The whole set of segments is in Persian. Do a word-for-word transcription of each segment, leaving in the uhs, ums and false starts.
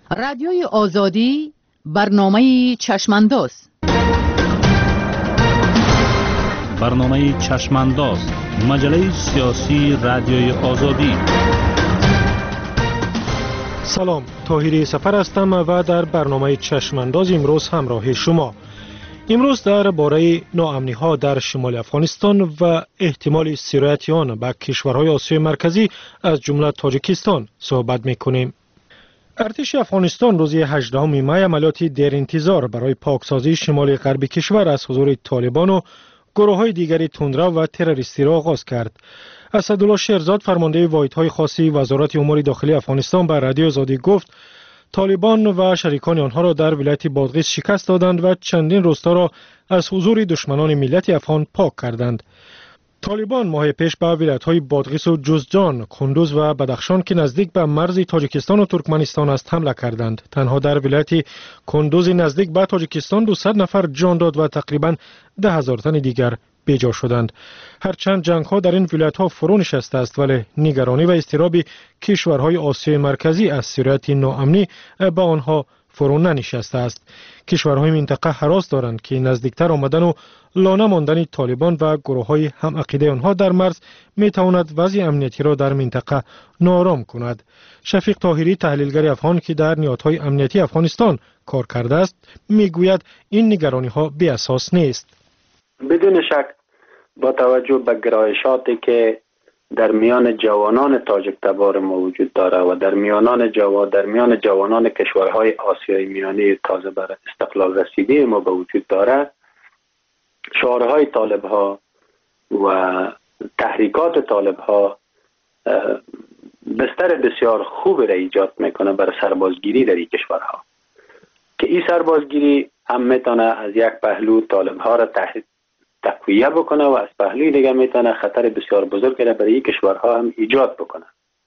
رادیوی آزادی برنامه چشمانداز. برنامه چشمانداز، مجله سیاسی رادیوی آزادی. سلام، طاهری سفر هستم و در برنامه چشمانداز امروز همراه شما. امروز در باره ناامنی ها در شمال افغانستان و احتمال سرایت آن به کشورهای آسیای مرکزی از جمله تاجیکستان صحبت میکنیم. ارتش افغانستان روز هجدهم می عملیاتی دیر انتظار برای پاکسازی شمال غربی کشور از حضور طالبان و گروه های دیگری تندرو و تروریستی را آغاز کرد. اسدالله شیرزاد فرمانده واحدهای خاصی وزارت امور داخلی افغانستان به رادیو آزادی گفت طالبان و شریکان آنها را در ولایت بادغیس شکست دادند و چندین روستا را از حضور دشمنان ملت افغان پاک کردند. طالبان ماه پیش به ولایت‌های بادغیس و جوزجان، کندوز و بدخشان که نزدیک به مرز تاجیکستان و ترکمنستان است حمله کردند. تنها در ولایت کندوز نزدیک به تاجیکستان دویست نفر جان داد و تقریباً ده هزار تن دیگر بیجا شدند. هرچند جنگ‌ها در این ولایت‌ها فرو نشسته است، ولی نگرانی و اضطراب کشورهای آسیای مرکزی از سرایت ناامنی به آنها فرو ننشسته است. کشورهای منطقه هراس دارند که نزدیکتر آمدن و لانه ماندن طالبان و گروه‌های هم عقیده آنها در مرز می‌تواند وضع امنیتی را در منطقه ناآرام کند. شفیق طاهری تحلیلگر افغان که در نهادهای امنیتی افغانستان کار کرده است می‌گوید این نگرانی‌ها بی اساس نیست. بدون شک با توجه به گرایشاتی که در میان جوانان تاجیک تبار ما وجود داره و در میانان جوا در میان جوانان کشورهای آسیای میانه تازه بر استقلال رسیده ما به وجود داره، شعارهای طالب‌ها و تحریکات طالب‌ها بستر بسیار خوب را ایجاد میکنه برای سربازگیری در این کشورها، که این سربازگیری هم میتونه از یک پهلو طالب‌ها را تحریک تقویه بکنه و از پهلوی دیگر میتونه خطر بسیار بزرگی را برای کشورها هم ایجاد بکنه.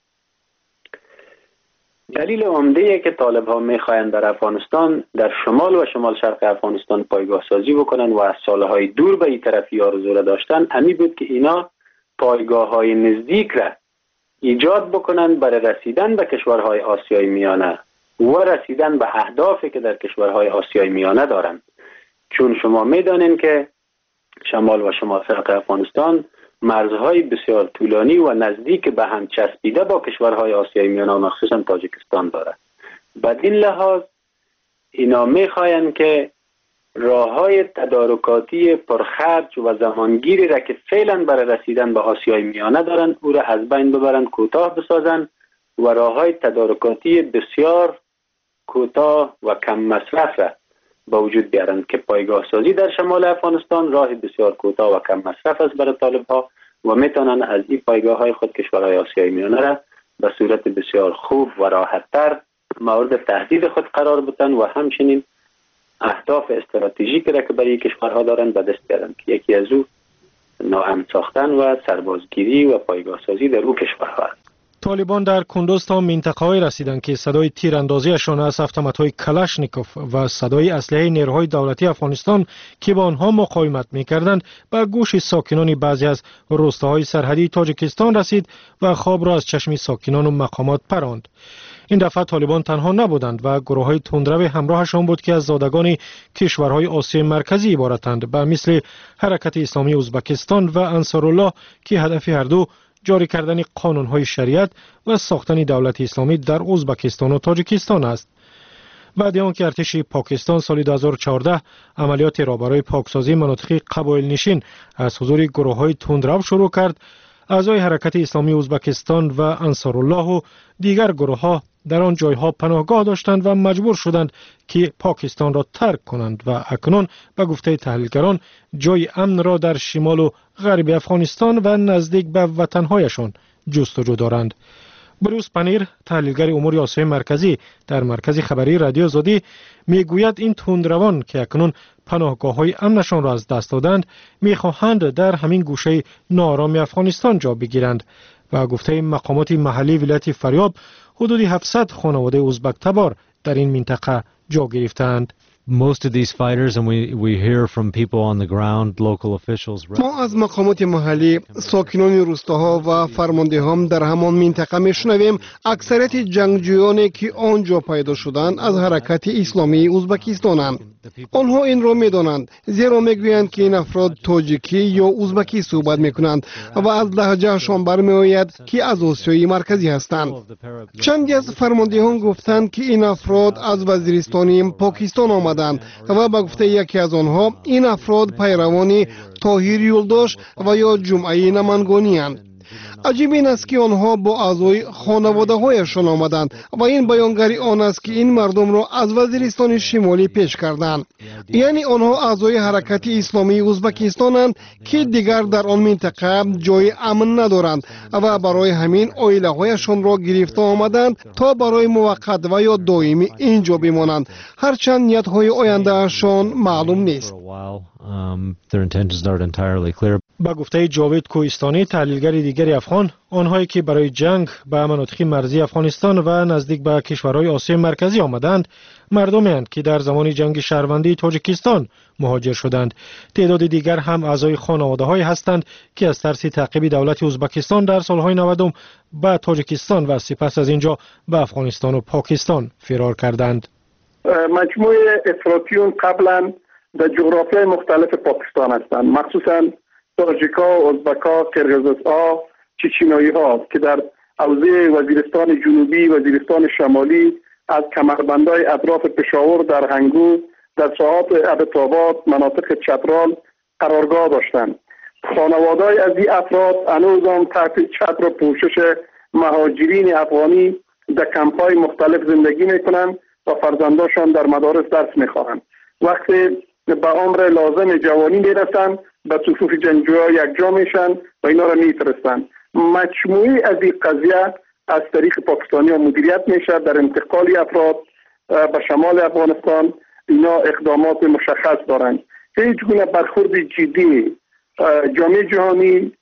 دلیل عمده که طالب ها میخواهند در افغانستان در شمال و شمال شرق افغانستان پایگاه سازی بکنن و از سالهای دور به این طرفی آرزو را داشتن، همین بود که اینا پایگاه های نزدیک را ایجاد بکنن برای رسیدن به کشورهای آسیای میانه و رسیدن به اهدافی که در کشورهای آسیای میانه دارند. چون شما میدانین که شمال و شمال شرق افغانستان مرزهای بسیار طولانی و نزدیک به هم چسبیده با کشورهای آسیای میانه و مخصوصا تاجیکستان دارد. بدین لحاظ اینا میخواین که راههای تدارکاتی پرخرج و زمانگیری را که فعلا برای رسیدن به آسیای میانه دارن او را از بین ببرن، کوتاه بسازن و راههای تدارکاتی بسیار کوتاه و کم مصرف را با وجود بیارند که پایگاه سازی در شمال افغانستان راه بسیار کوتاه و کم مصرف است برای طالب ها و میتونن از این پایگاه های خود کشورهای آسیای میانه را به صورت بسیار خوب و راحت تر مورد تهدید خود قرار بدن و همچنین اهداف استراتژیکی را که برای کشورها دارند به دست بیارند که یکی از او ناامن ساختن و سربازگیری و پایگاه سازی در او کشورها است. طالبان در کندوز تا منطقه‌های رسیدند که صدای تیراندازیشان از اتومات‌های کلاشنیکوف و صدای اسلحه نیروهای دولتی افغانستان که با آنها مقاومت می‌کردند به گوش ساکنان بعضی از روستاهای سرحدی تاجیکستان رسید و خواب را از چشم ساکنان و مقامات پراند. این دفعه طالبان تنها نبودند و گروه‌های تندرو همراهشان بود که از زادگان کشورهای آسیای مرکزی عبارتند، به مثل حرکت اسلامی ازبکستان و انصارالله که هدف هر دو جاری کردن قانون‌های شریعت و ساختن دولت اسلامی در ازبکستان و تاجیکستان است. بعد از آنکه ارتش پاکستان سال دو هزار و چهارده عملیات را برای پاکسازی مناطق قبایل نشین از حضور گروه‌های تندرو شروع کرد، اعضای حرکت اسلامی ازبکستان و انصارالله و دیگر گروه‌ها در آن جایها پناهگاه داشتند و مجبور شدند که پاکستان را ترک کنند و اکنون به گفته تحلیلگران جای امن را در شمال و غرب افغانستان و نزدیک به وطنهایشان جستجو دارند. بروس پنیر تحلیلگر امور آسیای مرکزی در مرکز خبری رادیو آزادی میگوید این تندروان که اکنون پناهگاه‌های امنشان را از دست دادند میخواهند در همین گوشه ناآرام افغانستان جا بگیرند و گفته مقامات محلی ولایت فاریاب حدود هفتصد خانواده ازبک تبار در این منطقه جا گرفتند. most of these fighters, and we we hear from people on the ground, local officials. ما از مقامات محلی، ساکنان روستاها و فرماندهان در همان منطقه میشنویم اکثریت جنگجویانی که آنجا پیدا شدند از حرکت اسلامی ازبکستانند. آنها این را میدانند، زیرا میگویند که این افراد تاجیکی یا ازبکی صحبت میکنند و از لهجهشان برمیآید که از آسیای مرکزی هستند. چندی از فرماندهان گفتند که این افراد از وزیرستان پاکستان آمدند و به گفته یکی از آنها این افراد پیروان طاهر یولداش و یا جمعه نمنگانی اند. عجیب این است که آنها با اعضای خانواده هایشان آمدند و این بیانگری آن است که این مردم را از وزیرستان شمالی پیش کردند. یعنی آنها اعضای حرکت اسلامی ازبکستانند که دیگر در آن منطقه جای امن ندارند و برای همین عائله هایشان را گرفته آمدند تا برای موقت و یا دائمی اینجا بمانند، هرچند نیت های آینده اشان معلوم نیست. با گفته جاوید کوهستانی، تحلیلگر دیگری افغان، آنهایی که برای جنگ به مناطق مرزی افغانستان و نزدیک به کشورهای آسیای مرکزی آمدند، مردمی اند که در زمان جنگ شهروندی تاجیکستان مهاجر شدند. تعداد دیگر هم اعضای خانواده های هستند که از ترس تعقیب دولت ازبکستان در سالهای نود به تاجیکستان و سپس از اینجا به افغانستان و پاکستان فرار کردند. مجموعه افراطیون قبلا در جغرافیای مختلف پاکستان هستند، مخصوصا تاجیکا، ازبکا، قرقیزها، چچنایی ها که در حوزه وزیرستان جنوبی، وزیرستان شمالی، از کمربندهای اطراف پشاور در هنگو، در ساحات ابتاباد، مناطق چترال قرارگاه داشتند. خانواده‌های از این افراد هنوز هم تحت چتر و پوشش مهاجرین افغانی در کمپ‌های مختلف زندگی میکنند و فرزنداشان در مدارس درس میخوانند. وقتی به عمر لازم جوانی میرسند به صفوف جنگجوها یکجا میشن و اینا را میفرستند. مجموعی از این قضیه از طریق پاکستانی ها مدیریت میشه در انتقال افراد به شمال افغانستان. اینا اقدامات مشخص دارند. هیچ گونه برخورد جدی جامعه جهانی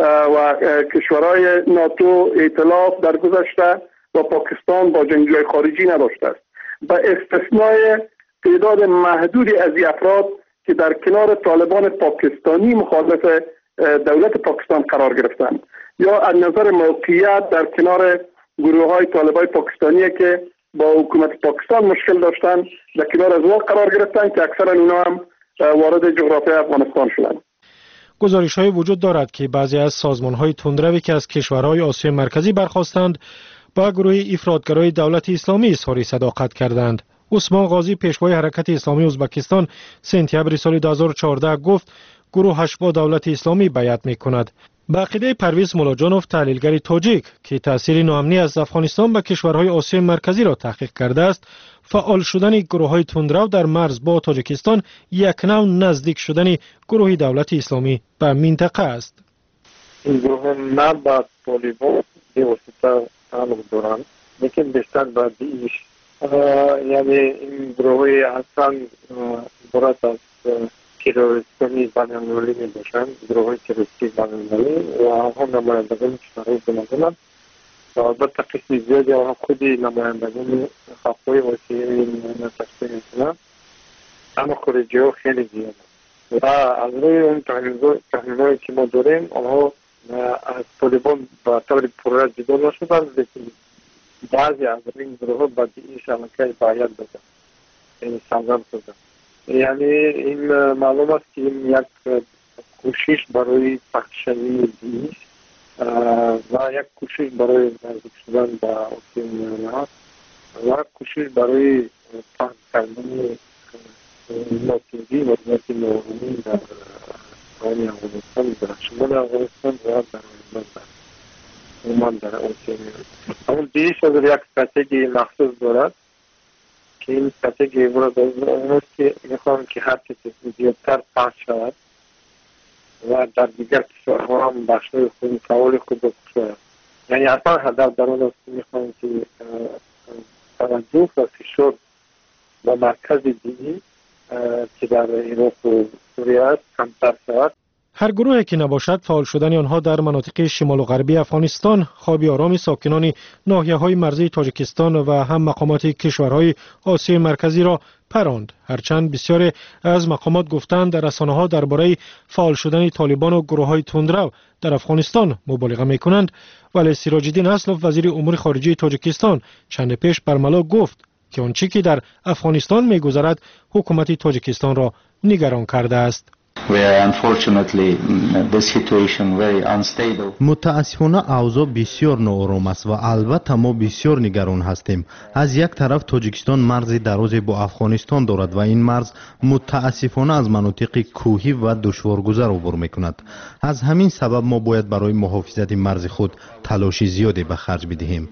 و کشورهای ناتو ائتلاف در گذشته و پاکستان با جنگجوهای خارجی نداشته است. به استثنای تعداد محدودی از این افراد که در کنار طالبان پاکستانی مخالف دولت پاکستان قرار گرفتند یا از نظر موقعیت در کنار گروه های طالبای پاکستانی که با حکومت پاکستان مشکل داشتند در کنار از ما قرار گرفتند که اکثرا اونا هم وارد جغرافیای افغانستان شدند. گزارش های وجود دارد که بعضی از سازمان های تندروی که از کشورهای آسیای مرکزی برخاستند با گروه افراطگرای دولت اسلامی اظهار صداقت کردند. عثمان غازی، پیشوای حرکت اسلامی ازبکستان، سپتامبر سال دو هزار و چهارده گفت گروهش با دولت اسلامی بیعت می‌کند. به عقیده پرویز مولاجانوف، تحلیلگر تاجیک که تاثیر ناامنی از افغانستان به کشورهای آسیای مرکزی را تحقیق کرده است، فعال شدن گروه‌های تندرو در مرز با تاجیکستان یک نوع نزدیک شدن گروه دولت اسلامی به منطقه است. این گروه نه با طالبان بواسطه تعلق دارند، لیکن بیشتر با دیش، یعنی این گروه اصلا عبارت از تروریستی بین‌المللی می باشند، گروه تروریستی بین‌المللی و آنها نمایندگان کشورهای گوناگون و البته قسم زیادی آنها خودی نمایندگان خواهی وسیعی تشکیل می‌کنند، اما خارجی‌ها خیلی زیاد و از روی اون تحلیل‌هایی که ما داریم آنها از طالبان به طور پررد جدا نشدند، لیکن بعضی از این گروه با این شبکه باید بدن، یعنی سازمان شدن. یعنی این معلوم است که این یک کوشش برای پخششوی دیش و یک کوشش برای نزدیک شدن به آسیای میانه و کوشش برای پخش کردن ناتوزی و نتی نوانی در آنی افغانستان، در شمال افغانستان و در اومان در آسیای میانه. اما دیش از یک استراتژی مخصوص دارد که این استراتژی عبارت از اون است که میخوام که هر چیز زیادتر پخش شود و در دیگر کشورها هم بخشای خود فعال خود بکشاید. یعنی اصلا هدف در اون است که میخوام که توجه و فشار و مرکز دینی که در عراق و سوریه است کمتر شود. هر گروهی که نباشد فعال شدن آنها در مناطق شمال و غربی افغانستان خواب آرام ساکنان ناحیه‌های مرزی تاجیکستان و هم مقامات کشورهای آسیای مرکزی را پراند. هرچند بسیاری از مقامات گفتند در رسانه‌ها درباره فعال شدن طالبان و گروه‌های تندرو در افغانستان مبالغه می‌کنند، ولی سیراج الدین اسلوف وزیر امور خارجه تاجیکستان چند پیش برملا گفت که آنچه که در افغانستان می‌گذرد حکومت تاجیکستان را نگران کرده است. متاسفانه اوضاع بسیار ناآرام است و البته ما بسیار نگران هستیم. از یک طرف تاجیکستان مرز درازی با افغانستان دارد و این مرز متاسفانه از مناطق کوهی و دشوارگذر عبور میکند. از همین سبب ما باید برای محافظت مرز خود تلاش زیادی به خرج بدهیم.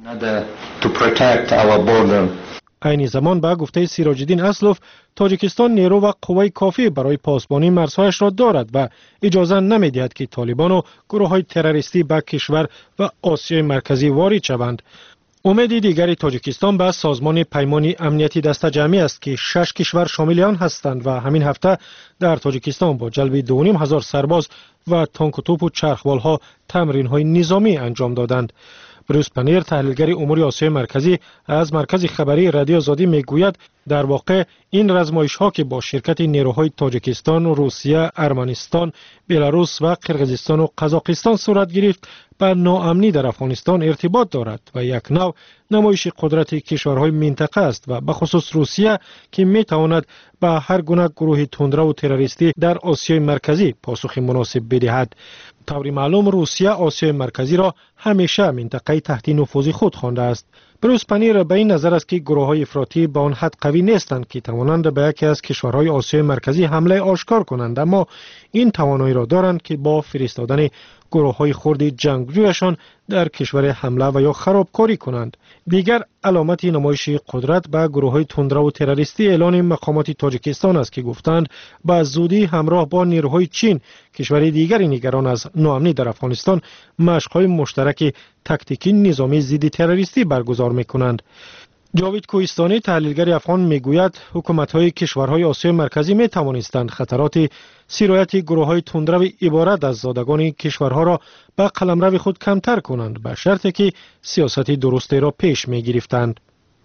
عین زمان به گفته سیراج الدین اسلوف، تاجیکستان نیرو و قوای کافی برای پاسبانی مرزهایش را دارد و اجازه نمی‌دهد که طالبان و گروه‌های تروریستی به کشور و آسیای مرکزی وارد شوند. امید دیگری تاجیکستان به سازمان پیمان امنیتی دست جمعی است که شش کشور شامل آن هستند و همین هفته در تاجیکستان با جلب دو و نیم هزار سرباز و تانک و توپ و چرخبال‌ها تمرین‌های نظامی انجام دادند. بروس پنیر، تحلیلگر امور آسیای مرکزی از مرکز خبری رادیو آزادی میگوید در واقع این رزمایش ها که با شرکت نیروهای تاجیکستان، روسیه، ارمنستان، بلاروس و قرقیزستان و قزاقستان صورت گرفت به ناامنی در افغانستان ارتباط دارد و یک نوع نمایش قدرت کشورهای منطقه است و به خصوص روسیه که می تواند به هر گونه گروه تندرو و تروریستی در آسیای مرکزی پاسخ مناسب بدهد. طوری معلوم روسیه آسیای مرکزی را همیشه منطقه تحت نفوذ خود خوانده است. بروس پنیر به این نظر است که گروه‌های افراطی به آن حد قوی نیستند که توانند به یکی از کشورهای آسیای مرکزی حمله آشکار کنند، اما این توانایی را دارند که با فرستادن گروه‌های خرد جنگجویشان در کشور حمله و یا خرابکاری کنند. دیگر علامت نمایش قدرت به گروه‌های تندرو و تروریستی اعلان مقامات تاجیکستان است که گفتند به زودی همراه با نیروهای چین، کشور دیگری نگران از ناامنی در افغانستان، مشق‌های مشترک تاکتیکی نظامی ضد تروریستی برگزار می‌کنند. جاوید کوهستانی، تحلیلگر افغان، میگوید حکومت‌های کشورهای آسیای مرکزی می‌توانستند خطرات سرایت گروه‌های تندرو عبارت از زادگان کشورها را به قلمرو خود کمتر کنند، به شرطی که سیاست درستی را پیش می‌گرفتند.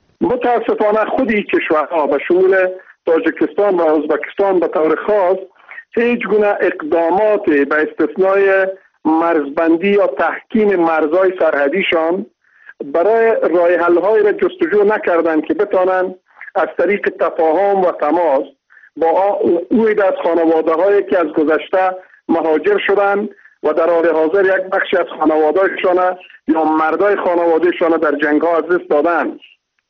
متاسفانه خود این کشورها به شمول تاجیکستان و ازبکستان به طور خاص هیچ گونه اقدامات به استثنای مرزبندی یا تحکیم مرزهای سرحدیشان برای راه حل‌های را جستجو نکردند که بتوانند از طریق تفاهم و تماس با اوید از خانواده‌هایی که از گذشته مهاجر شدند و در حال حاضر یک بخشی از خانواده‌شان یا مردای خانواده‌شان در جنگ‌ها از دست دادند.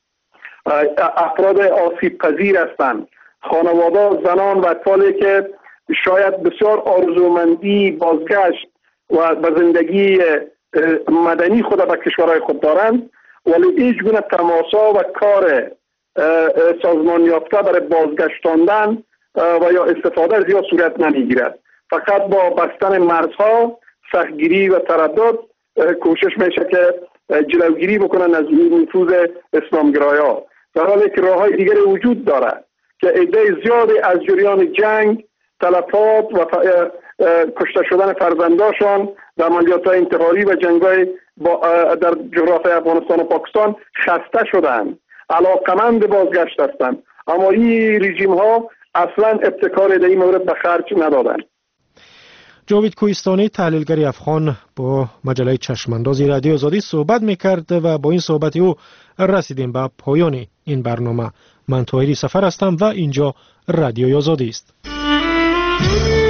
افراد آسیب پذیر هستند، خانواده، زنان و اطفالی که شاید بسیار آرزومندی بازگشت و به زندگی مدنی خود به کشورهای خود دارند، ولی هیچ گونه تماسا و کار سازمان یافته برای بازگشتاندن و یا استفاده زیاد صورت نمیگیرد. فقط با بستن مرزها، سختگیری و تردد کوشش میشه که جلوگیری بکنن از این نفوذ اسلامگرایان، در حالی که راههای دیگری وجود دارد که عده زیادی از جریان جنگ، تلفات و کشته شدن فرزنداشان در عملیات‌های انتحاری و جنگ‌های در جغرافیای افغانستان و پاکستان خسته شدند، علاقمند بازگشت هستند، اما این رژیم‌ها اصلا ابتکار در این مورد به خرج ندادند. جاوید کوهستانی، تحلیلگر افغان، با مجله چشمانداز رادیو آزادی صحبت می‌کرد و با این صحبت او رسیدیم به پایان این برنامه. من طاهری سفر هستم و اینجا رادیو آزادی است.